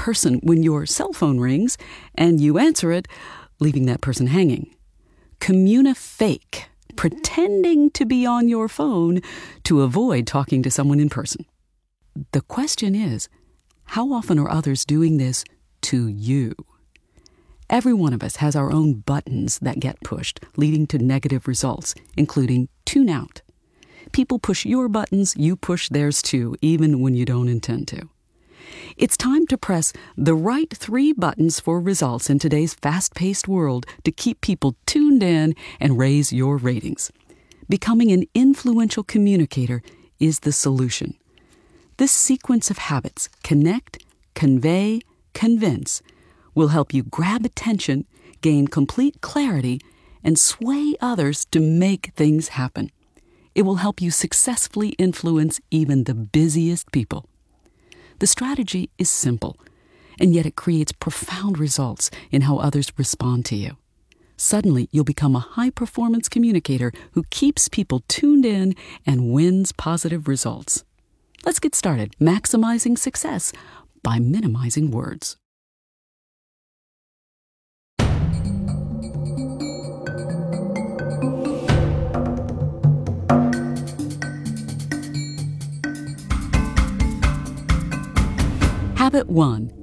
person when your cell phone rings and you answer it, leaving that person hanging. Communifake, pretending to be on your phone to avoid talking to someone in person. The question is, how often are others doing this to you? Every one of us has our own buttons that get pushed, leading to negative results, including tune out. People push your buttons, you push theirs too, even when you don't intend to. It's time to press the right 3 buttons for results in today's fast-paced world to keep people tuned in and raise your ratings. Becoming an influential communicator is the solution. This sequence of habits, connect, convey, convince, will help you grab attention, gain complete clarity, and sway others to make things happen. It will help you successfully influence even the busiest people. The strategy is simple, and yet it creates profound results in how others respond to you. Suddenly, you'll become a high-performance communicator who keeps people tuned in and wins positive results. Let's get started maximizing success by minimizing words. Habit 1.